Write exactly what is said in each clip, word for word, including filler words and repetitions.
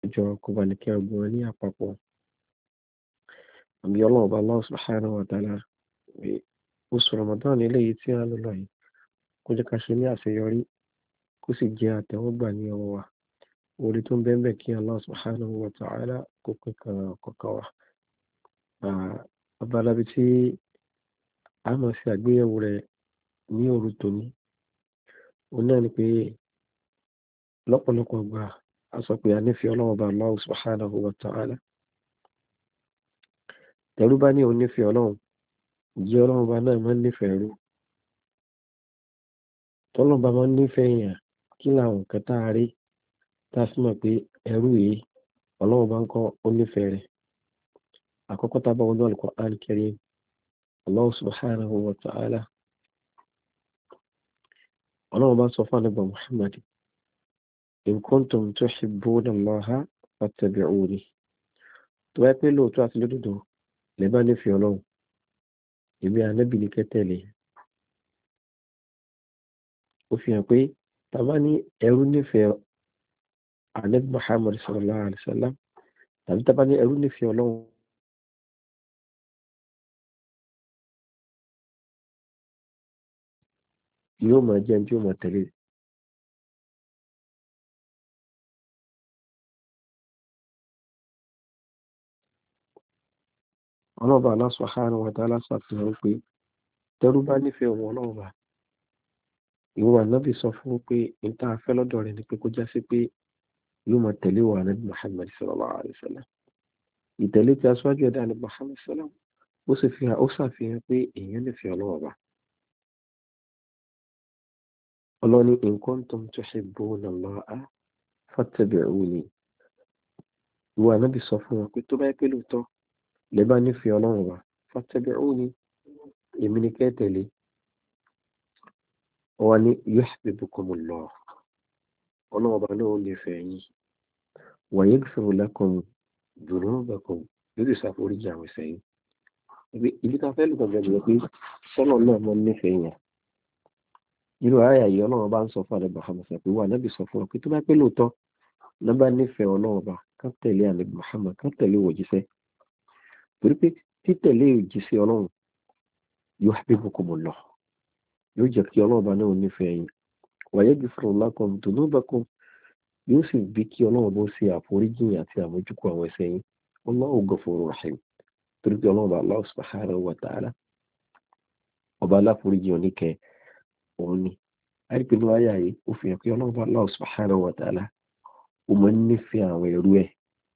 jọ kó bá ní kí ọgbọ́n ní àpapọ̀. Àbí ọlọ́run bá Allah subhanahu wa ta'ala oṣù Ramadan eléyìí tí a lò lọ yìí kó jẹ́ ká ṣe ní àṣeyọrí kó sì jẹ́ àtẹ́wọ́gbà ní ọwọ́ wa. Orí tó ń bẹ́ẹ̀ bẹ́ẹ̀ kí Allah subhanahu wa ta'ala kó pín kan kọ̀ọ̀kan wa. Abalabi tí a máa ṣe àgbéyẹ̀wò rẹ̀ ní òru tòní òun náà ni pé lọ́pọ̀lọpọ̀ gbà a sọ pé a nífẹ̀ẹ́ ọlọ́run bá Allah subhanahu wa ta'ala. Tẹ̀rú bá ní òun nífẹ̀ẹ́ ọlọ́run jẹ́ ọlọ́run bá náà máa ń nífẹ̀ẹ́ rú. Tọ́lọ́run bá máa ń nífẹ̀ẹ́ èèyàn kí làwọn nǹkan tá a rí tá a fi mọ̀ pé ẹrú yìí ọlọ́run bá ń kọ́ ó nífẹ̀ẹ́ rẹ̀. Àkọ́kọ́ tá a bá wọnú Al-Qur'an Al-Karim Allah subhanahu wa ta'ala ọlọ́run bá sọ fún ànábì Muhammad in kuntum tuhibbuna Allaha fattabi'uni. Tó bá pé lóòótọ́ àti lódodo lè bá nífẹ̀ẹ́ ọlọ́run èmi ànábì ní kẹ́ tẹ̀lé. Ó fi hàn pé tá a bá ní ẹrú nífẹ̀ẹ́ ànábì Muhammad sallallahu alaihi wasallam tàbí tá a bá ní ẹrú nífẹ̀ẹ́ ọlọ́run yóò máa jẹ́ tí ó máa tẹ̀lé. Ọlọ́ba Allah subhanahu wa ta'ala ṣàfihàn pé tẹ́rú bá nífẹ̀ẹ́ òun ọlọ́run bá ìwọ ànábì sọ fún pé n tá a fẹ́ lọ́dọ̀ rẹ̀ ni pé kó já sí pé yóò máa tẹ̀lé wa ànábì Muhammad sallallahu alaihi wasallam. Ìtẹ̀lé tí aṣáájú ẹ̀dá ànábì Muhammad sallam ó sì fi hàn ó ṣàfihàn pé èèyàn nífẹ̀ẹ́ ọlọ́run bá. Ọlọ́ni in kuntum tuhibbuna Allaha fattabi'uni. Ìwọ ànábì sọ fún wọn pé tó bá yẹ pé lóòótọ́ lè bá nífẹ̀ẹ́ ọlọ́run bá fattabi'uni èmi ní kẹ́ tẹ̀lé. Wọ́n ní yuhbibkumullah ọlọ́run bá náà nífẹ̀ẹ́ yín wa yaghfir lakum dhunubakum lórí ìṣàforíjì àwọn ẹ̀ṣẹ̀ yín. Ibi tá a fẹ́ lù gbọ̀ngàn ni pé sọ́nà náà mọ́ nífẹ̀ẹ́ yẹn. Irú àyà yìí ọlọ́run bá ń sọ fún ànábì Muhammad pé wà nábì sọ fún ọ pé tó bá pé lóòótọ́ ló bá nífẹ̀ẹ́ ọlọ́run bá kán tẹ̀lé ànábì Muhammad kán tẹ̀lé òjíṣẹ́. Torí pé títẹ̀lé òjíṣẹ́ ọlọ́run yuhbibkumullah yóò jẹ́ kí ọlọ́run bá náà nífẹ̀ẹ́ yín wa yaghfir lakum dhunubakum yóò sì bí kí ọlọ́run bó ṣe àforíjì àti àmójúkú àwọn ẹ̀ṣẹ̀ yín. Wallahu ghafurur rahim. Torí pé ọlọ́run bá Allah subhanahu wa ta'ala ọba aláforíjì oníkẹ́ òun ni. Àìpé ló ayà yìí ó fi hàn pé ọlọ́run bá Allah subhanahu wa ta'ala ó máa ń nífẹ̀ẹ́ àwọn ẹrú ẹ̀.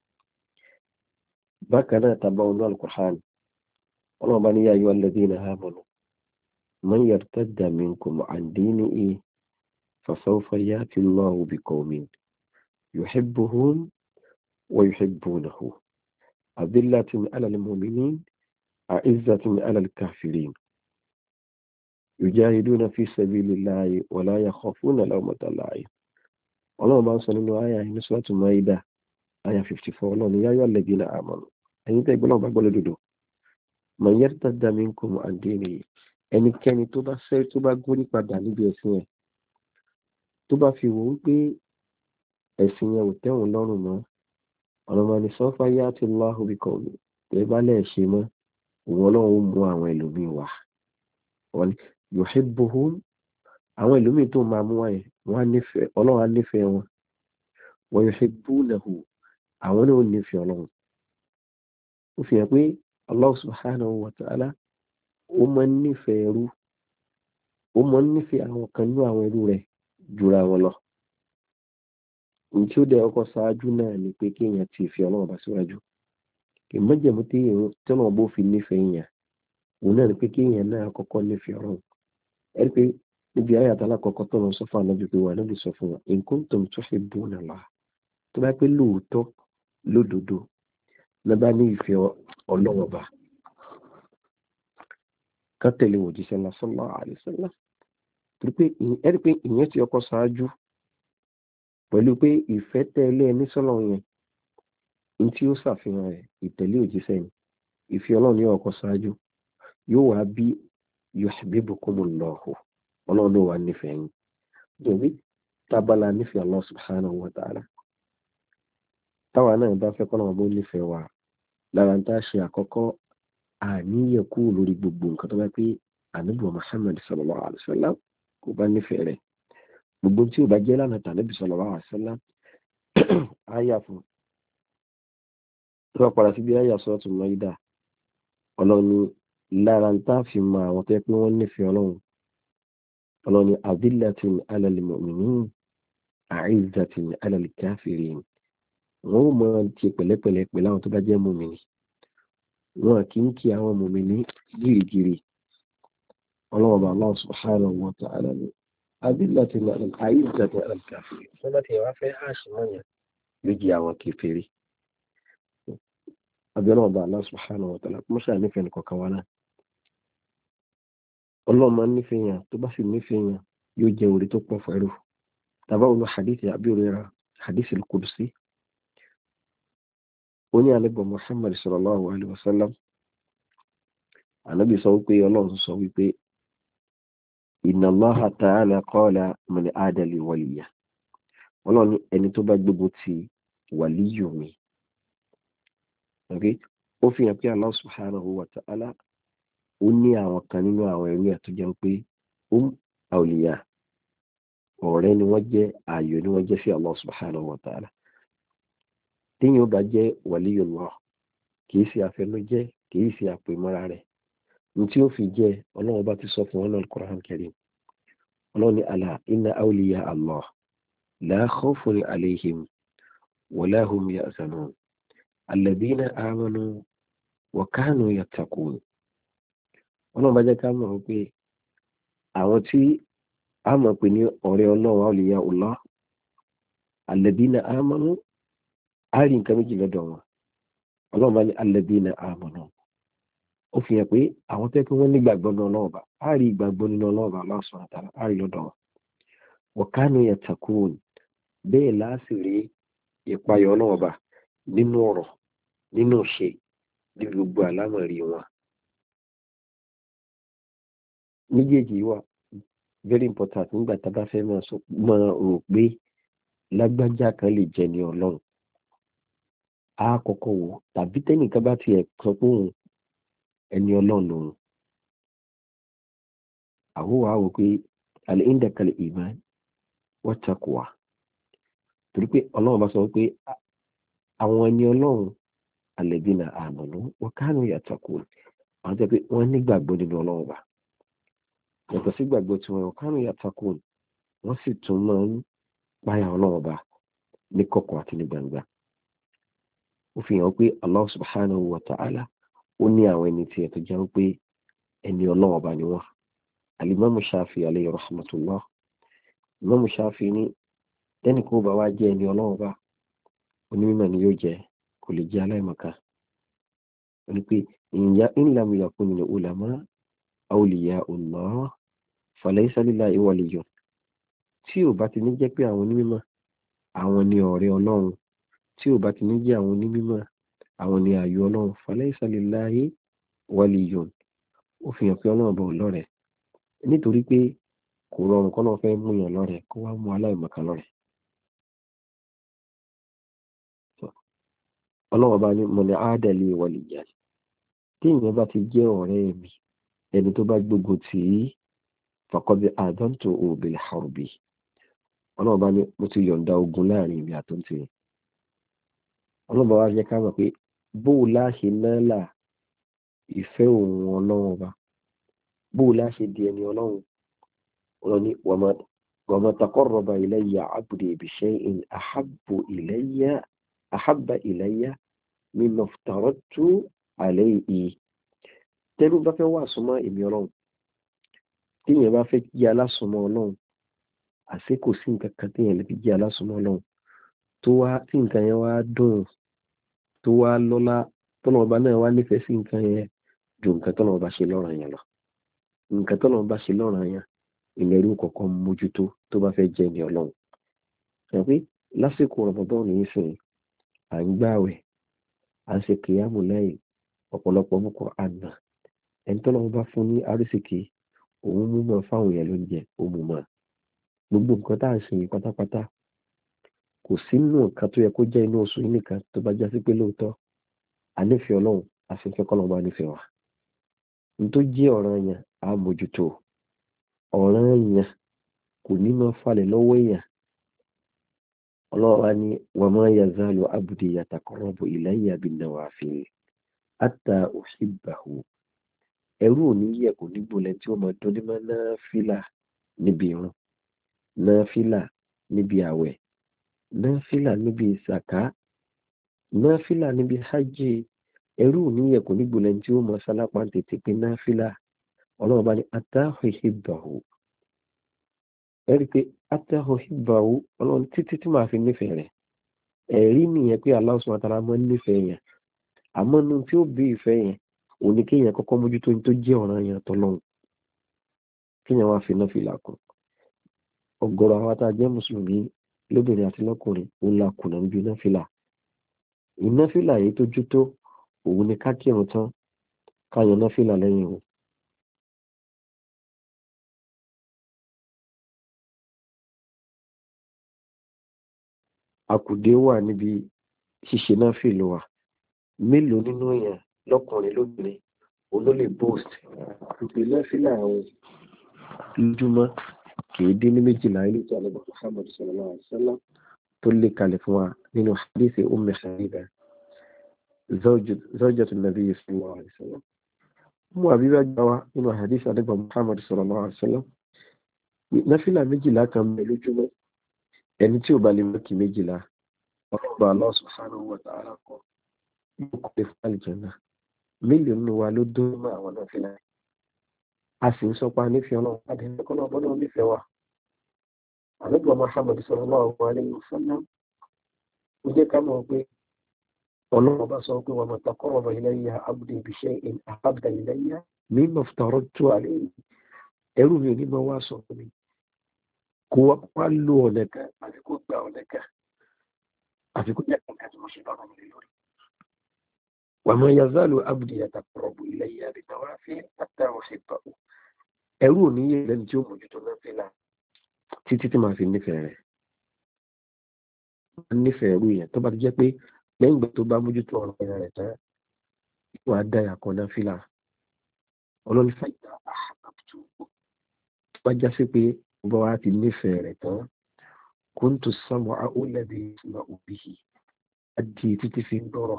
Bákan náà tàbá ọlọ́ Al-Qur'an ọlọ́run bá ní ya ayyuhal ladhina amanu man yartadda minkum an dinihi fasawfa ya'ti Allahu biqawmin yuhibbuhum wa yuhibbunahu adillatin 'alal mu'minin a'izzatin 'alal kafirin yujahiduna fi sabilillahi wa la yakhafuna lawmata la'im. Ọlọ́run bá ń sọ nínú àyà ní Suratul Maida àyà fifty-four ọlọ́run ya ayyuhal ladhina amanu ẹ̀yin tẹ́ gbọ́dọ̀ bá gbọ́ lódodo man yartadda minkum an dinihi ẹnikẹ́ni tó bá fẹ́ tó bá gún nípadà níbi ẹ̀sìn ẹ̀ tó bá fi wò ó pé ẹ̀sìn yẹn ò tẹ́wọ̀n lọ́rùn mọ́ ọ̀rọ̀ mọ́ ni sawfa ya'ti Allahu biqawmin tẹ́ bá lẹ̀ ṣe mọ́ òun ọlọ́run ó mú àwọn ẹlòmíì wá wọ́n ní yuhibbuhum àwọn ẹlòmíì tó máa mú wáyé wọ́n á nífẹ̀ẹ́ ọlọ́run á nífẹ̀ẹ́ wọn wa yuhibbunahu àwọn náà ó nífẹ̀ẹ́ ọlọ́run. Ó fi hàn pé Allah subhanahu wa ta'ala ó máa ń nífẹ̀ẹ́ ẹrú ó máa ń nífẹ̀ẹ́ àwọn kan ní àwọn ẹrú rẹ̀ jura wọn lọ. Ohun tí ó dẹ̀ ọkọ̀ ṣáájú náà ni pé kí èèyàn ti fi ọlọ́run bá síwájú. Kì í mọ́jẹ̀mú tí èèyàn tí ọlọ́run bó fi nífẹ̀ẹ́ èèyàn òun náà ni pé kí èèyàn náà kọ́kọ́ nífẹ̀ẹ́ ọlọ́run. Ẹ rí pé níbi ayé àtàlà kọ́kọ́ tó lọ sọ fún ànábì pé wà nábì sọ fún wa in kuntum tuhibbuna Allah tó bá pé lóòótọ́ lódodo ló bá ní ìfẹ́ ọlọ́run bá ká tẹ̀lé òjíṣẹ́ náà sallallahu alaihi wasallam. Torí pé ẹ rí pé ìyẹn ti ọkọ̀ ṣáájú pẹ̀lú pé ìfẹ́ tẹ̀lé ẹni sọ́lọ́ yẹn ní tí ó ṣàfihàn rẹ̀ ìtẹ̀lé òjíṣẹ́ ni ìfẹ́ ọlọ́run ní ọkọ̀ ṣáájú yóò wá bí yuhibbukumullahu ọlọ́run ló wà nífẹ̀ẹ́ yín. Torí tábàlà nífẹ̀ẹ́ Allah subhanahu wa ta'ala táwa náà bá fẹ́ kọ́nà ọmọ nífẹ̀ẹ́ wa lára tá a ṣe àkọ́kọ́ àníyàn kúrò lórí gbogbo nǹkan tó bá pé ànábì Muhammad sallallahu alaihi wasallam kò bá nífẹ̀ẹ́ rẹ̀ gbogbo tí ò bá jẹ́ lánàá tànábì sallallahu alaihi wasallam áyà fún tó bá padà sí bí áyà Suratul Maida ọlọ́run ní lára tá a fi mọ àwọn tó yẹ pé wọ́n nífẹ̀ẹ́ ọlọ́run ọlọ́run ní adillatin alal mu'minin a'izzatin alal kafirin wọ́n ó mọ ti pẹ̀lẹ́pẹ̀lẹ́ pẹ̀lú àwọn tó bá jẹ́ mùmìnì wọn kì í kí àwọn mùmìnì gírígírí ọlọ́run bá Allah subhanahu wa ta'ala ní adillatin a'izzatin alal kafirin wọ́n bá ti wá fẹ́ àṣìmọ́yàn lójú àwọn kèfèrí abẹ́rẹ́ ọba Allah subhanahu wa ta'ala mọ́ṣáà nífẹ̀ẹ́ nìkọ̀ọ̀kan wa náà ọlọ́run máa ń nífẹ̀ẹ́ yàn tó bá sì nífẹ̀ẹ́ yàn yóò jẹ́ orí tó pọ̀ fẹ́rù tàbá olú hadith Abi Hurairah hadith al-Qudsi ó ní alẹ́bọ̀ Muhammad sallallahu alaihi wasallam ànábì sọ wípé ọlọ́run sọ wípé inna Allaha ta'ala qala man aada li waliya ọlọ́run ẹni tó bá gbogbo ti wàlíyù mi ó fi hàn pé Allah subhanahu wa ta'ala ó ní àwọn kan nínú àwọn ẹrú ẹ̀ tó jẹ́ pé um awliya ọ̀rẹ́ ni wọ́n jẹ́ ààyò ni wọ́n jẹ́ sí Allah subhanahu wa ta'ala tíyàn bá jẹ́ waliyullah kìí ṣe àfẹnujẹ́ kìí ṣe àpèmọ́ra rẹ̀ ní tí ó fi jẹ́ ọlọ́run bá ti sọ fún wọn náà Al-Qur'an Karim ọlọ́run ní ala inna awliya Allah la khawfun alayhim wa la hum yahzanun alladhina amanu wa kanu yattaqun ọlọ́run bá jẹ́ ká mọ̀ pé àwọn tí a mọ̀ pé ní ọ̀rẹ́ ọlọ́run awliya Allah alladhina amanu a rí nǹkan méjì lọ́dọ̀ wọn ọlọ́run bá ní alladhina amanu ó fi hàn pé àwọn tẹ́ kí wọ́n nígbàgbọ́ nínú ọlọ́run bá a rí ìgbàgbọ́ nínú ọlọ́run bá Allah subhanahu wa ta'ala a rí lọ́dọ̀ wọn wa kanu yattaqun bẹ́ẹ̀ láàsì rí ìpayọ̀ ọlọ́run bá nínú ọ̀rọ̀ nínú ṣe ní gbogbo àlámọ̀rí wọn méjèèjì wà very important nígbà tá a bá fẹ́ máa rò pé lágbájá kan lè jẹ́ ní ọlọ́run a kọ́kọ́ wò tàbí tẹ́nìkan bá tiẹ̀ sọ pé òun ẹni ọlọ́run lòun àwọn wàá wò pé àlẹ́ ìndẹ̀kẹ̀lẹ̀ iman wa taqwa torí pé ọlọ́run bá sọ pé àwọn ẹni ọlọ́run alladhina amanu wa kanu yattaqun àwọn tẹ́ pé wọ́n nígbàgbọ́ nínú ọlọ́run bá yàtọ̀ sí gbàgbọ́ tí wọ́n kanu yattaqun wọ́n sì tún máa ń páyà ọlọ́run bá ní kọ̀kọ̀ àti ní gbangba ó fi hàn pé Allah subhanahu wa ta'ala ó ní àwọn ẹni tí ẹ̀ tó jẹ́ pé ẹni ọlọ́run bá ni wọ́n alimamu Shafi alayhi rahmatullah imamu Shafi ní tẹ́nì kó bá wá jẹ́ ẹni ọlọ́run bá onímọ̀ ni yóò jẹ́ kò lè jẹ́ aláìmọ̀ká ó ní pé in lam yakun min ulama awliya Allah falaysa lillahi waliyyun tí ò bá ti ní jẹ́ pé àwọn onímọ̀ àwọn ni ọ̀rẹ́ ọlọ́run tí ò bá ti ní jẹ́ àwọn onímọ̀ àwọn ni ààyò ọlọ́run falaysa lillahi waliyyun ó fi hàn pé ọlọ́run bọ̀ lọ́rẹ̀ nítorí pé kò rọrùn kọ́ náà fẹ́ mú yàn lọ́rẹ̀ kó wá mú aláìmọ̀ká lọ́rẹ̀ ọlọ́run bá ní mọ̀lẹ́ áádẹ́lì waliyyan tí ìyẹn bá ti jẹ́ ọ̀rẹ́ mi ẹni tó bá gbógun tì í faqad adantuhu bil harbi ọlọ́run bá ní mo ti yọ̀ǹda ogun láàrin ìrìn àtúntì ọlọ́run bá wá jẹ́ ká mọ̀ pé bóò láṣe náà ìfẹ́ òun ọlọ́run ọba bóò láṣe di ẹni ọlọ́run ọlọ́run ní wa ma taqarraba ilayya abdi bi shay'in ahabbu ilayya ahabba ilayya mimma aftaradtu alayhi tẹ́lú bá fẹ́ wà súnmọ́ èmi ọlọ́run tí yẹn bá fẹ́ jẹ́ alásùnmọ́ ọlọ́run àṣé kò sí nǹkan kan tí yẹn lè fi jẹ́ alásùnmọ́ ọlọ́run tó wá tí nǹkan yẹn wá dùn tó wá lọ́lá tọ́nà ọba náà wá nífẹ̀ẹ́ sí nǹkan yẹn ju nǹkan tọ́nà ọba ṣe lọ́ràn yẹn lọ nǹkan tọ́nà ọba ṣe lọ́ràn yẹn ìlẹ́rú kọ̀ọ̀kan mójútó tó bá fẹ́ jẹ́ ní ọlọ́run ẹ̀ pé lásìkò Ramadan ní ìsìn à ń gbààwẹ̀ à ń ṣe kìyàmù lẹ́yìn ọ̀pọ̀lọpọ̀ mú Kùránì àná ẹni tọ́nà ọba fún ní àrísìkì òun mú mọ́ fáwọn èèyàn lóúnjẹ ó mú mọ́ gbogbo nǹkan tá à ń ṣe yìí pátápátá kò kò sínú nǹkan tó yẹ kó jẹ́ inú oṣù yìí nìkan tó bá já sí pé lóòótọ́ a nífẹ̀ẹ́ ọlọ́run àfi fẹ́ kọ́ lọ́wọ́ bá nífẹ̀ẹ́ wa. n tó jẹ́ ọ̀ràn yẹn á mójútó ọ̀ràn yẹn kò ní máa falẹ̀ lọ́wọ́ èèyàn. ọlọ́run wa ní wa ma yazalu abdi yataqarrabu ilayya bin nawafil hatta uhibbahu. ẹrú ò ní yẹ kò ní gbọ́lẹ̀ tí ó máa dún ní máa náfìlà níbi irun, náfìlà níbi àwẹ̀, náfìlà níbi ìsàká, náfìlà níbi hajj. ẹrú ò ní yẹ kò ní gbọ́lẹ̀ tí ó máa sálápá tètè pé náfìlà. ọlọ́run bá ní hatta uhibbahu. ẹ rí i pé hatta uhibbahu ọlọ́run títí tí màá fi nífẹ̀ẹ́ rẹ̀. ẹ̀rí nìyẹn pé Allah subhanahu wa ta'ala máa ń nífẹ̀ẹ́ yẹn. àmọ́ nu tí ó bí ìfẹ́ yẹn òní kéèyàn kọ́kọ́ mójútó ní tó jẹ́ ọ̀ràn yẹn tọ́lọ́run, kéèyàn wá fi náfìlà kún. ọ̀gọ̀rọ̀ àwọn tá a jẹ́ mùsùlùmí lóbìnrin àti lọ́kùnrin òun la kùnà níbi náfìlà. ìnáfìlà yìí tó jú tó òun ni ká kírun tán ká yan náfìlà lẹ́yìn òun. àkùdé wà níbi ṣíṣe náfìlà wa. mélòó nínú èèyàn lọ́kùnrin lóbìnrin òun ló lè boast ìpè náfìlà àwọn lójúmọ́ kìí dín ní méjìlá ilé tí Ànábì Muhammad sallallahu alaihi wasallam tó lè kalẹ̀ fún wa nínú hadith Ummu Habiba zawjatu Nabi sallallahu alaihi wasallam. Ummu Habiba gbà wá nínú hadith Ànábì Muhammad sallallahu alaihi wasallam náfìlà méjìlá kan bẹ lójúmọ́. ẹni tí ò bá lè mọ́kì méjìlá ọlọ́ba Allah subhanahu wa ta'ala kọ́ yóò kọ́ lè fún àlùjánnà. mélòó nínú wa ló dún mọ́ àwọn náfìlà? a sì ń sọpa nífẹ̀ẹ́ ọlọ́run padà ẹ̀kọ́ náà bọ́dọ̀ nífẹ̀ẹ́ wa. Ànábì Muhammad sallallahu alaihi wasallam ó jẹ́ ká mọ̀ pé ọlọ́run bá sọ pé wa ma taqarraba ilayya abdi bi shay'in ahabba ilayya mimma aftaradtu alayhi. ẹrú mi ò ní máa wá sọ fún mi kó wá lo ọ̀nà kan àfi kó gba ọ̀nà kan àfi kó jẹ́ kankan tí mo ṣe bá wọn lórí. wa ma yazalu abdi yataqarrabu ilayya bin nawafil hatta uhibbahu. ẹrú ò ní yé lẹ́ni tí ó mójútó náfìlà títí tí màá fi nífẹ̀ẹ́ rẹ̀. wọ́n nífẹ̀ẹ́ ẹrú yẹn tó bá ti jẹ́ pé lẹ́yìn ìgbà tó bá mójútó ọ̀rọ̀ rẹ̀ tán wọ́n á dá yàkọ́ náfìlà. ọlọ́ni fàyà àhàbàtú tó bá já sí pé bọ́ wá ti nífẹ̀ẹ́ rẹ̀ tán kuntu sam'ahu alladhi yasma'u bihi àti títí fi ń gbọ́rọ̀.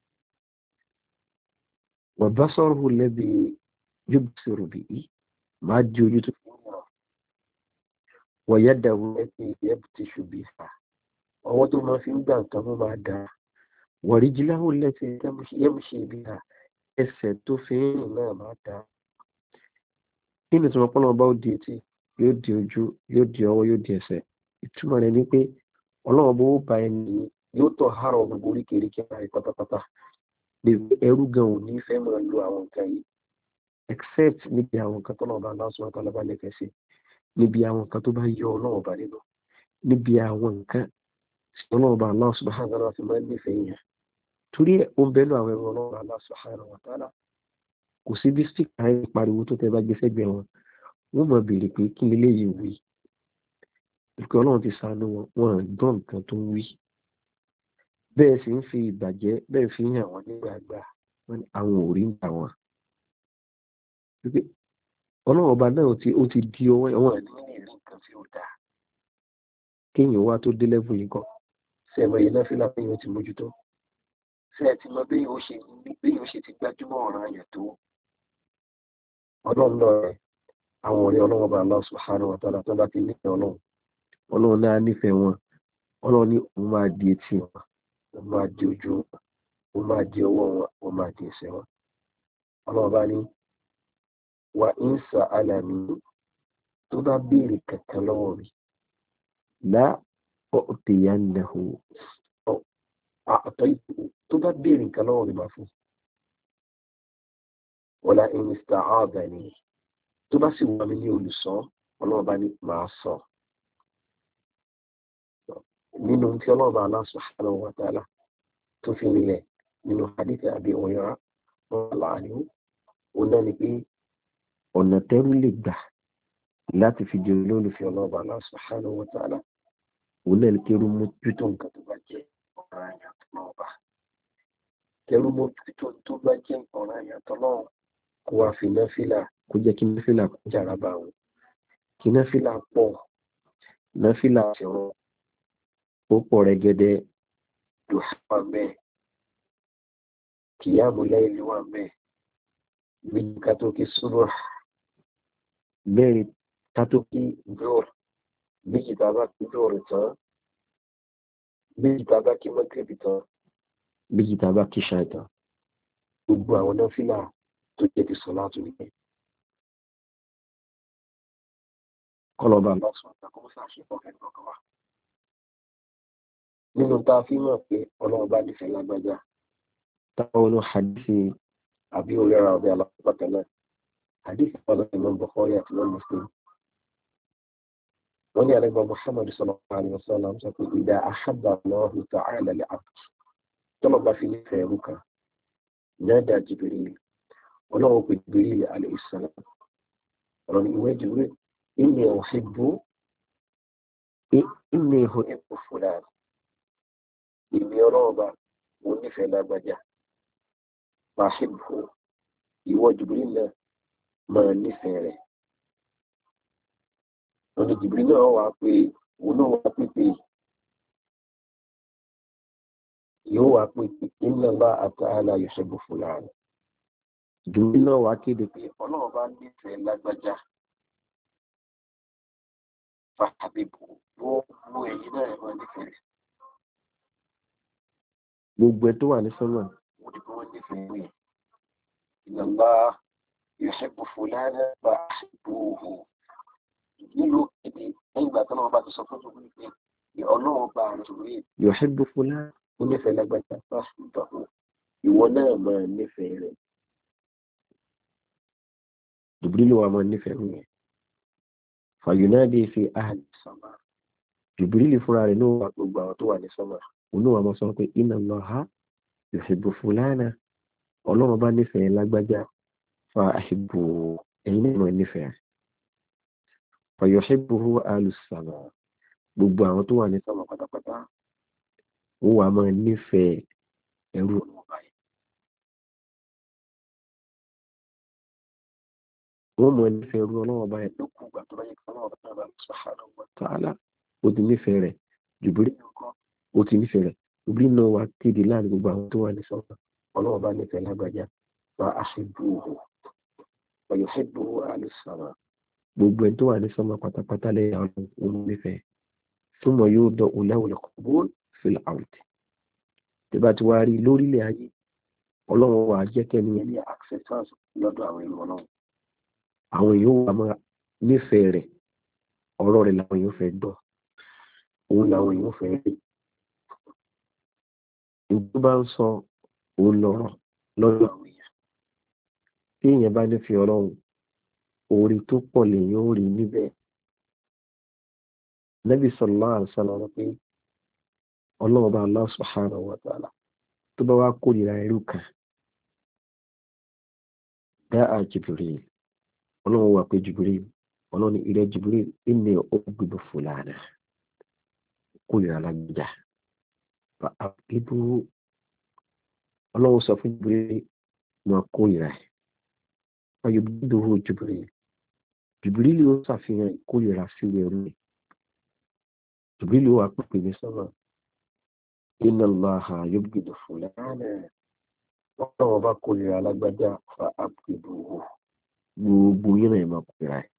wa basaruhu alladhi yubsiru bihi máa di ojú tó fi ń rọ̀. wa yadahu allati yabtishu biha ọwọ́ tó máa fi ń gbà nǹkan mú máa dá. wa rijlahu allati yamshi biha ẹsẹ̀ tó fi ń rìn náà máa dá. kí ni tí wọ́n pọ́n náà bá ó di etí yóò di ojú yóò di ọwọ́ yóò di ẹsẹ̀? ìtumọ̀ rẹ̀ ni pé ọlọ́run bó bá ẹni yóò tọ̀ hárọ̀ gbogbo oríkèéríkèé ara rẹ̀ pátápátá. ẹrú gan ò ní fẹ́ máa lo àwọn nǹkan yìí except níbi àwọn nǹkan tó náà bá lásán àtàlábà lẹ́fẹ̀ẹ́ sí, níbi àwọn nǹkan tó bá yọ ọlọ́run bá nínú, níbi àwọn nǹkan tí ọlọ́run bá Allah subhanahu wa ta'ala fi máa ń nífẹ̀ẹ́ yẹn. torí ẹ̀ ó ń bẹ́ẹ̀ lọ àwọn ẹrú ọlọ́run Allah subhanahu wa ta'ala kò sí bí spíkà ẹ̀ pariwo tó tẹ́ bá gbé sẹ́gbẹ̀ẹ́ wọn wọ́n mọ̀ béèrè pé kí eléyìí wí. ìpè ọlọ́run ti ṣàánú wọn wọn gbọ́ nǹkan tó ń wí. bẹ́ẹ̀ sì ń fi ìbàjẹ́ bẹ́ẹ̀ fi ń hàn wọ́n nígbàgbà àwọn ò rí ń gbà wọn. ọlọ́run ọba náà ó ti di ọwọ́ ẹ̀wọ̀n ní ìrí nǹkan tí ó dáa. kéèyàn wá tó dé lẹ́bù yìí kan sẹ́ẹ̀mọ̀ yìí náà fi lápẹ́ yóò ti mójútó. sẹ́ẹ̀ ti mọ bí yóò ṣe ti gbájúmọ́ ọ̀ràn àyàn tó. ọlọ́run náà rẹ̀ àwọn ọ̀rẹ́ ọlọ́run bá Allah subhanahu wa ta'ala tó bá ti nífẹ̀ẹ́ ọlọ́run ọlọ́run náà nífẹ̀ẹ́ wọn. ọlọ́run ní òun máa di etí wọn, òun máa di ojú wọn, òun máa di ọwọ́ wọn, òun máa di ẹsẹ̀ wọn. ọlọ́run bá ní wa in sa'alani tó bá béèrè kankan lọ́wọ́ mi la u'tiyannahu a'taytuhu tó bá béèrè nǹkan lọ́wọ́ mi máa fún. wala in ista'adani tó bá sì wà mí ní olùsọ ọlọ́run bá ní máa sọ. nínú tí ọlọ́run bá Allah subhanahu wa ta'ala tó fi nílẹ̀ nínú hadith Abi Hurairah radiyallahu anhu ó náà ni pé ọ̀nà tẹ́rú lè gbà láti fi di olólùfẹ́ ọlọ́run bá Allah subhanahu wa ta'ala òun náà ni kẹrù mójútó nǹkan tó bá jẹ́ ọ̀ràn àyàn tó náà bá kẹrù mójútó tó bá jẹ́ ọ̀ràn àyàn tó náà kó wá fi náfìlà kó jẹ́ kí náfìlà kó jára bá wọn kí náfìlà pọ̀ náfìlà ṣẹ̀wọ̀n ó pọ̀ rẹ́gẹ́dẹ́ dùhà wà bẹ́ẹ̀ kìyàmù láìlì wà bẹ́ẹ̀ méjì kátókì súbọ̀ mẹ́rin kátókì dùr méjì tàbá kí dùr tán méjì tàbá kí mọ́gírìbì tán méjì tàbá kí ṣáì tán gbogbo àwọn náfìlà tó jẹ́ ti sọ látò ní kọlọ̀bà lọ́sùn àtàkùnmọ́sá ṣe fọ́kẹ́ lọ́kọ̀ wá nínú ta fi mọ̀ pé ọlọ́ọ̀bá nífẹ̀ẹ́ lágbájá táwọn olú hadithi àbí olóra ọ̀bẹ alápàtà náà hadithi ọ̀dọ̀ Imam Bukhari àti Imam Muslim wọ́n ní alẹ́gbà Muhammad sallallahu alaihi wasallam sọ pé idha ahabba Allahu ta'ala al-'abd tọ́lọ̀bá fi nífẹ̀ẹ́ ẹrú kan nada Jibril ọlọ́wọ́ pé Jibril alayhi salam ọ̀rọ̀ ní ìwé Jibril inni uhibbu inni uhibbu fulan ìmí ọlọ́ọ̀bá mo nífẹ̀ẹ́ lágbájá fàáhìbù ìwọ Jibril náà máa nífẹ̀ẹ́ rẹ̀ ọ̀nà Jibril náà wà pé òun náà wà pípé yóò wà pé inna Allaha ta'ala yuhibbu fulan Jibril náà wà kéde pé ọlọ́ọ̀bá nífẹ̀ẹ́ lágbájá fàáhìbù gbogbo ẹ̀yìn náà máa nífẹ̀ẹ́ rẹ̀ gbogbo ẹ tó wà ní sọ́nà wọ́n ti wọ́n nífẹ̀ẹ́ rẹ̀ inna Allaha yuhibbu fulana fahibbuhu nílùú èdè lẹ́yìn ìgbà tó náà bá ti sọ fún ṣùgbọ́n pé ọlọ́run bá àrùn ṣùgbọ́n yuhibbu fulana ó nífẹ̀ẹ́ lágbàjá fahibbuhu ìwọ náà máa nífẹ̀ẹ́ rẹ̀ Jibril wà máa nífẹ̀ẹ́ rẹ̀ fayunadi fi ahli sama Jibril fúnra rẹ̀ náà wà gbogbo àwọn tó wà ní sọ́mà olúwa mọ́ sọ pé inna Allaha yuhibbu fulana ọlọ́run bá nífẹ̀ẹ́ lágbájá fa ahibbu ẹ̀yin náà nífẹ̀ẹ́ fa yuhibbuhu ahlus sama gbogbo àwọn tó wà ní sọ́mà pátápátá ó wà máa nífẹ̀ẹ́ ẹrú ọlọ́run báyìí wọ́n mọ̀ nífẹ̀ẹ́ ẹrú ọlọ́run báyìí ló kú gbà tó bá yẹ kí ọlọ́run bá subhanahu wa ta'ala ó ti nífẹ̀ẹ́ rẹ̀ Jibril ó ti nífẹ̀ẹ́ rẹ̀ Jibril náà wà kéde láàrin gbogbo àwọn tó wà ní sọ́mà ọlọ́run bá nífẹ̀ẹ́ lágbájá fa ahibbuhu wa yuhibbuhu ahlus sama gbogbo ẹni tó wà ní sọ́mà pátápátá lẹ́yìn àwọn ohun nífẹ̀ẹ́ thumma yuda'u lahu al-qabul fil ard tí bá ti wá rí lórílẹ̀ ayé ọlọ́run wà jẹ́ kẹ́ni ẹni acceptance lọ́dọ̀ àwọn èèyàn ọlọ́run àwọn èèyàn wà máa nífẹ̀ẹ́ rẹ̀ ọ̀rọ̀ rẹ̀ làwọn èèyàn fẹ́ gbọ́ òun làwọn èèyàn fẹ́ rí ìgbó bá ń sọ òun lọ́rọ̀ lọ́dọ̀ àwọn èèyàn tí èèyàn bá nífẹ̀ẹ́ ọlọ́run orí tó pọ̀ lèèyàn ó rí níbẹ̀ Nabi sallallahu alaihi wasallam pé ọlọ́run bá Allah subhanahu wa ta'ala tó bá wá kórìíra irú kan dáa Jibril ọlọ́run wà pé Jibril ọlọ́run ilẹ̀ Jibril inni ubghidu fulana kórìíra lágbèjà fa abghidu ọlọ́run sọ fún Jibril máa kórìíra ẹ̀ fa yubghiduhu Jibril Jibril yóò ṣàfihàn kórìíra sí ẹrú rẹ̀ Jibril wà pípé ní sọ́nà inna Allaha yubghidu fulana ọlọ́run bá kórìíra lágbájá fa abghiduhu gbogbo yẹn náà máa kórìíra ẹ̀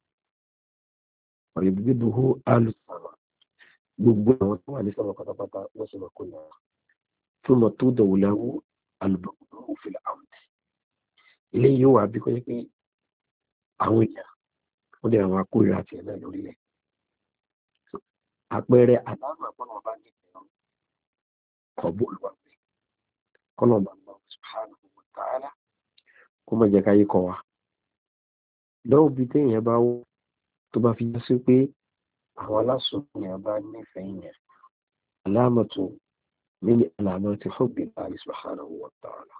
fa yubghiduhu ahlus sama gbogbo àwọn tó wà ní sọ́nà pátápátá wọ́n sì máa kórìíra thumma tuda'u lahu al-bughdu fil ard ilé yóò wà bí kọ́jẹ́ pé àwọn èèyàn wọ́n dẹ̀ àwọn akórìíra tiẹ̀ náà lórílẹ̀ àpẹẹrẹ àdáàmà pọ́nà ọba ní ìpínlẹ̀ kọ̀bọ̀ olùwàgbé kọ́nà ọba Allah subhanahu wa ta'ala kó mọ̀ jẹ́ káyé kọ wa lọ́wọ́ bí téèyàn bá wó tó bá fi sí pé àwọn alásùnmù yẹn bá nífẹ̀ẹ́ yẹn alámọ̀tò min alamati hubbi Allah subhanahu wa ta'ala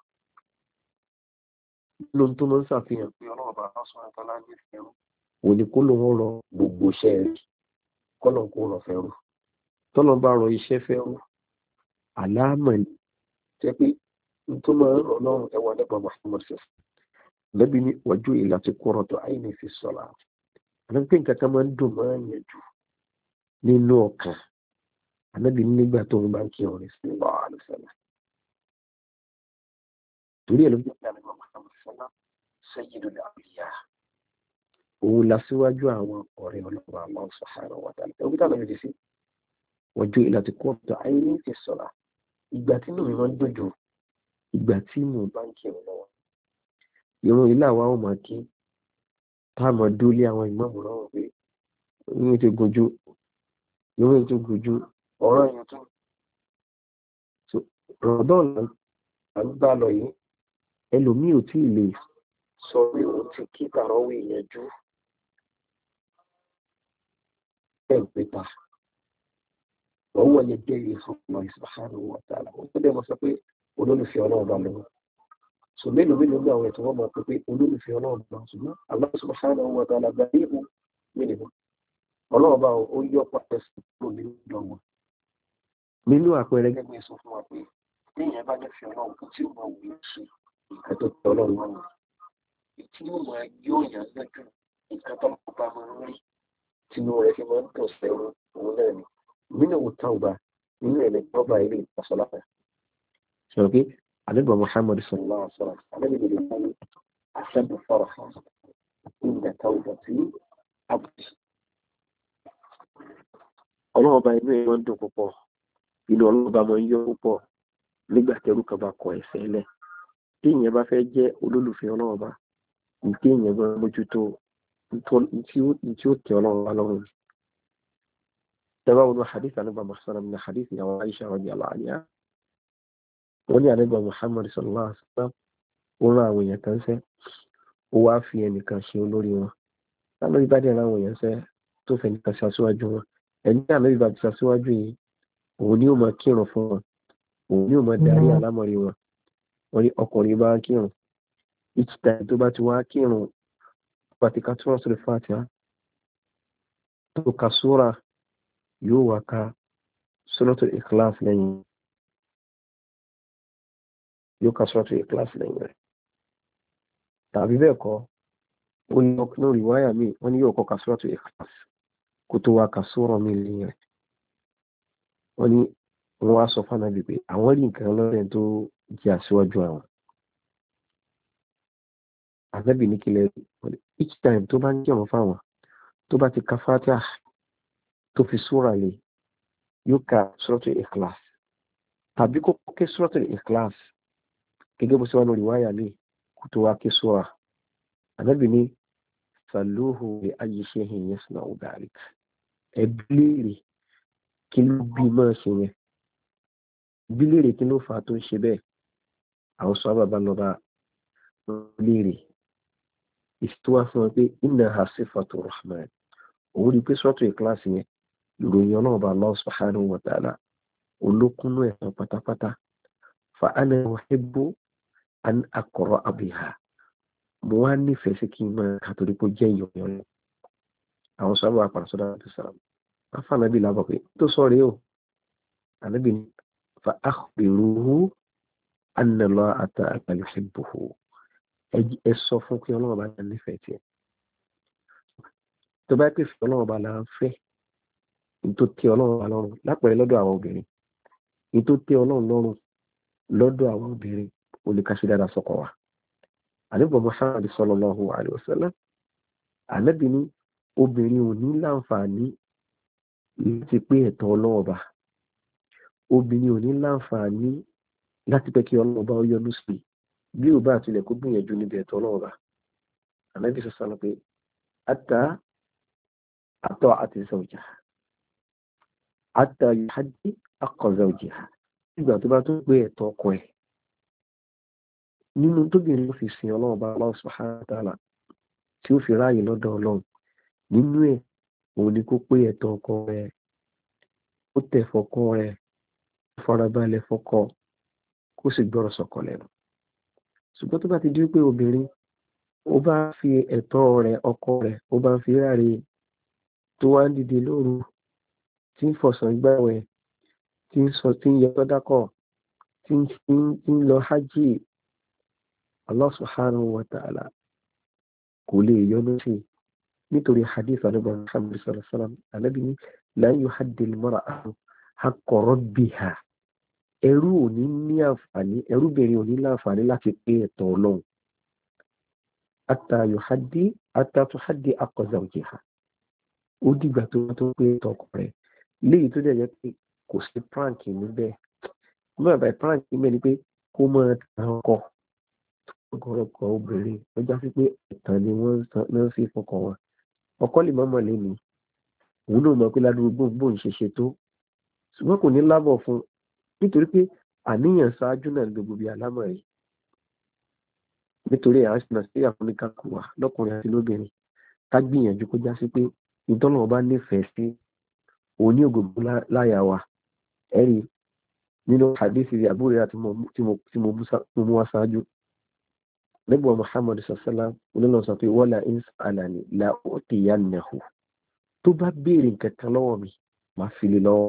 ló tó mọ́ ń ṣàfihàn pé ọlọ́ọ̀bá Allah subhanahu wa ta'ala nífẹ̀ẹ́ òní kó ló ń rọ gbogbo iṣẹ́ rí kọ́nà kó rọ̀ fẹ́rù tọ́lọ́ bá rọ iṣẹ́ fẹ́ rú àlámọ̀ ni jẹ́ pé tó máa ń rọ̀ lọ́rùn ẹwà nípa Muhammad sọ̀rọ̀ lẹ́bi ní wájú ìlà tí kúrọ̀ tó àìní fi sọ̀rọ̀ àti pé nǹkan kan máa ń dùn máa ń yẹn jù nínú ọkàn ànábì nígbà tó ń bá ń kí ọ̀rẹ́ sí ọ̀rọ̀ àlùfẹ́lá torí ẹ̀ ló gbé ìgbà nípa Muhammad sọ̀rọ̀ sayyidul awliya òun la síwájú àwọn ọ̀rẹ́ ọlọ́pàá Allah subhanahu wa ta'ala ẹ̀wọ́n tá lọ́wọ́ sí wájú ìlà tí kúrọ̀ tó àìní fi sọ̀rọ̀ ìgbà tí mi máa ń dojú ìgbà tí mo bá ń kí ọ̀rọ̀ lọ́wọ́ ìrun ilé àwa ó máa kí táàmù dólé àwọn ìmáàmù lọ́wọ́ pé ìrun ètò ìgòjú ìrun ètò ìgòjú ọ̀rọ̀ ẹ̀yìn tó rọ̀dọ́n là ń bá lọ yìí ẹlòmíì ò tí ì lè sọ pé òun ti kí tàrọ́wì yẹn jú ẹ̀ ń pépà wọ́n wọ́n lè dé ìfún ọmọ subhanahu wa ta'ala ó tó dẹ̀ mọ́ sọ pé olólùfẹ́ ọlọ́run bá lọ́wọ́ so mélòó mélòó ní àwọn ètò wọn mọ̀ pé olólùfẹ́ ọlọ́run bá ṣùgbọ́n Allah subhanahu wa ta'ala gba ìhù mílíọ̀nù ọlọ́run bá ó yọ pàtẹ́ sí kúrò nínú ìdánwò nínú àpẹẹrẹ gẹ́gẹ́ sọ fún wa pé téèyàn bá nífẹ̀ẹ́ ọlọ́run kò tí ò máa wù ú ṣe nǹkan tó tẹ ọlọ́run wọn tí ó máa yóò yàn lẹ́jọ́ nǹkan tó bá máa ń rí tinú rẹ̀ fi máa ń tọ̀ sẹ́rù òun náà ni nínú òótọ́ ọba nínú ẹ̀mí ọba ilé ìpàṣọláfẹ́ sọ̀rọ̀ pé àdébọ̀ Muhammad sallallahu alaihi wasallam àdébọ̀ lè fún aṣẹ́bù fọ́rọ̀ fún ìgbà táwọn tí àbùtì ọlọ́ọ̀ba inú ẹ̀ máa ń dùn púpọ̀ inú ọlọ́ọ̀ba máa ń yọ púpọ̀ nígbà tẹ́rù kan bá kọ ẹ̀sẹ̀ lẹ̀ tí ìyẹn bá fẹ́ jẹ́ olólùfẹ́ ọlọ́ọ̀ba ìpé ìyẹn bá mójútó tí ó tẹ ọlọ́ọ̀ba lọ́rùn tẹ́wá wọn hadith àníbà Muhammad ní hadith ìyàwó Aisha radiyallahu anha wọ́n ní àníbà Muhammad sallallahu alaihi wasallam ó rán àwọn èèyàn kan sẹ́ ó wá fi ẹnìkan ṣe olórí wọn láwọn ibà dẹ̀ láwọn èèyàn sẹ́ tó fẹ́ nìkan ṣaṣíwájú wọn ẹni tí àná ibà ti ṣaṣíwájú yìí òun ni ó máa kírun fún wọn òun ni ó máa darí àlámọ̀rí wọn wọ́n ní ọkùnrin bá kírun each time tó bá ti wá kírun pàtí ká tó rọ́sọ̀rọ̀ Fatiha tó ka súra yóò wá ka Suratul Ikhlas lẹ́yìn yóò ka Suratul Ikhlas lẹ́yìn rẹ̀ tàbí bẹ́ẹ̀ kọ́ ó ní ọkùnrin rìwáyà mi wọ́n ní yóò kọ́ ka Suratul Ikhlas kó tó wá ka súra mi lẹ́yìn rẹ̀ wọ́n ní wọ́n wá sọ fún Ànábì pé àwọn rí nǹkan lọ́rẹ̀ tó jẹ́ aṣíwájú àwọn Ànábì ní kílẹ̀ each time tó bá ń jẹun fáwọn tó bá ti ka Fatiha tó fi súra lé yóò ka Suratul Ikhlas tàbí kó ké Suratul Ikhlas gẹ́gẹ́ bó ṣe wà lórí wáyà mi kó tó wá ké súra Ànábì ní sàlúhù bi ayyi shay'in yasna'u dhalik ẹ̀bílẹ̀rẹ̀ kí ló bí máa ṣe yẹn bílẹ̀rẹ̀ kí ló fà á tó ń ṣe bẹ́ẹ̀ àwọn sọ bàbá lọ́ba léèrè ìṣètò fún wọn pé innaha sifatu rahman òun rí pé Suratul Ikhlas yẹn ìròyìn ọlọ́run bá Allah subhanahu wa ta'ala olókùnú ẹ̀sán pátápátá fa ana uhibbu an aqra'a biha mo wá nífẹ̀ẹ́ sí kí n máa kà torí pé ó jẹ́ ìyọ̀yọ̀ lọ àwọn sábà àpàrà sọ́dọ̀ àti sàràm afá nàbí làbọ̀ pé tó sọ rèé o ànábì fa akhbiruhu anna Allaha ta'ala yuhibbuhu ẹ sọ fún pé ọlọ́run bá nífẹ̀ẹ́ tiẹ̀ tó bá pè fún ọlọ́run bá là ń fẹ́ tó tẹ́ ọlọ́run bá lọ́rùn lápẹ̀rẹ̀ lọ́dọ̀ àwọn obìnrin ní tó tẹ́ ọlọ́run lọ́rùn lọ́dọ̀ àwọn obìnrin olùkàṣe dáadáa sọ́kọ wa ànábì Muhammad sallallahu alaihi wasallam ànábì ní obìnrin ò ní láǹfààní láti pé ẹ̀tọ́ ọlọ́run bá obìnrin ò ní láǹfààní láti pé kí ọlọ́run bá ó yọ́nú sí bí ò bá àtìlẹ̀ kó gbìyànjú níbi ẹ̀tọ́ ọlọ́run bá ànábì sọ pé àtà àtọ́ àti zawja àtà yuhaddi haqqa zawjiha nígbà tó bá tó gbé ẹ̀tọ́ ọkọ ẹ̀ nínú tóbìnrin ló fi sin ọlọ́run bá Allah subhanahu wa ta'ala tí ó fi ráàyè lọ́dọ̀ ọlọ́run nínú ẹ̀ òun ni kó pé ẹ̀tọ́ ọkọ rẹ̀ ó tẹ̀ fọkọ rẹ̀ farabalẹ̀ fọkọ kó sì gbọ́rọ̀ sọ̀kọ lẹ́nu ṣùgbọ́n tó bá ti di pé obìnrin ó bá fi ẹ̀tọ́ rẹ̀ ọkọ rẹ̀ ó bá fi ráre tó wá ń dìde lóru tí ń fọ̀sán gbàwẹ̀ tí ń sọ tí ń yọ sọ́dákọ̀ tí ń tí ń lọ hajj Allah subhanahu wa ta'ala kò lè yọ́nú sí nítorí hadith Ànábì Muhammad sallallahu alaihi wasallam Ànábì ní la yuhaddil mar'atu haqqa rabbiha ẹrú ò ní ní àǹfààní ẹrúbìnrin ò ní láǹfààní láti pé ẹ̀tọ́ Ọlọ́run hatta yuhaddi hatta tuhaddi haqqa zawjiha ó dìgbà tó tó pé ẹ̀tọ́ ọkọ rẹ̀ léyìí tó dẹ̀ jẹ́ pé kò sí prank níbẹ̀ mọ́ àbáyé prank níbẹ̀ ni pé kó máa tàn ọkọ ọ̀pọ̀lọpọ̀ obìnrin ó já sí pé ẹ̀tàn ni wọ́n ń fi fọkàn wọn ọkọ lè mọ́mọ́ lé ní òun náà mọ̀ pé ládùúgbò bó ń ṣe ṣe tó ṣùgbọ́n kò ní lábọ̀ fún nítorí pé àníyàn ṣáájú náà gbogbo bíi alámọ̀ yìí nítorí àṣìnà sí àfúnikàkù wa lọ́kùnrin àti lóbìnrin ká gbìyànjú kó já sí pé ìtọ́nà bá nífẹ̀ẹ́ sí òní ògògbó láyà wa ẹ̀rí nínú hadithi àbúrò tí mo mú wá ṣáájú nígbà Muhammad sàṣálà onílọ̀ sọ pé wọ́lá ins alani la utiyannahu tó bá béèrè nǹkan kan lọ́wọ́ mi máa fi lè lọ́wọ́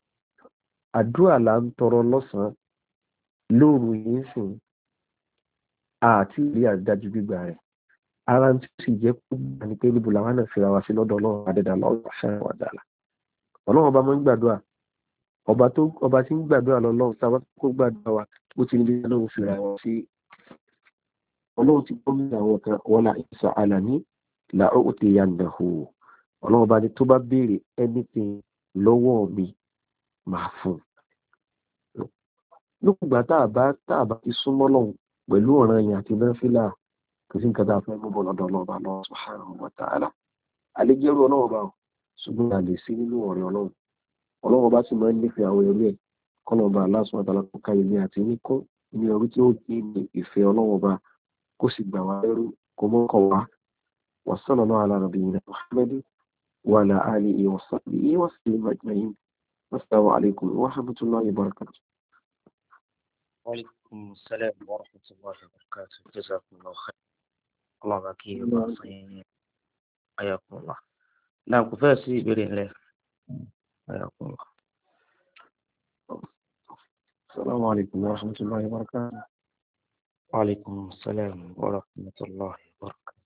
àdúrà là ń tọrọ lọ́sàn-án lóru yìí sìn àti ìrí àdájú gbígbà rẹ̀ ara ń sì jẹ́ kó gbà ní pé níbo làwọn náà fira wa sí lọ́dọ̀ ọlọ́run adẹ́dà lọ́wọ́ àṣà wa dàlà ọlọ́run ọba máa ń gbàdúrà ọba tó ọba tí ń gbàdúrà lọ́lọ́run tá a bá kó gbàdúrà wa ó ti níbi ọlọ́run fira wọn sí ọlọ́run ti gbọ́ mílíọ̀nù àwọn kan wọn là ìsọ àlàní là ó ti yà nàhó ọlọ́run ọba ni tó bá béèrè anything lọ́wọ́ mi máa fún un lókùgbà tá a bá tá a bá ti súnmọ́ lọ́hùn pẹ̀lú ọ̀ràn ẹ̀yìn àti náfìlà kò sí nǹkan tá a fẹ́ mú bọ̀ lọ́dọ̀ ọlọ́ọ̀bà lọ́wọ́ subhanahu wa ta'ala àlejẹ́rú ọlọ́ọ̀bà ò ṣùgbọ́n a lè sí nínú ọ̀rẹ́ ọlọ́run ọlọ́run bá sì máa ń nífẹ̀ẹ́ àwọn ẹrú ẹ̀ kọ́lọ́ọ̀bà Allah subhanahu wa ta'ala kó káyọ̀ ní àti ní kó ní ọrú tí ó kí ní ìfẹ́ ọlọ́run ọba kó sì gbà wá lẹ́rú kó mọ́ kọ̀ wá wa sallallahu ala nabiyyina Muhammad wa ala alihi wa sahbihi wa sallam ajma'in assalamu alaikum wa rahmatullahi wa barakatuh. وعليكم السلام ورحمة الله وبركاته جزاكم الله خير الله باكي الله صحيح حياكم الله نعم كفاسي برين له حياكم الله السلام عليكم ورحمة الله وبركاته. وعليكم السلام ورحمة الله وبركاته.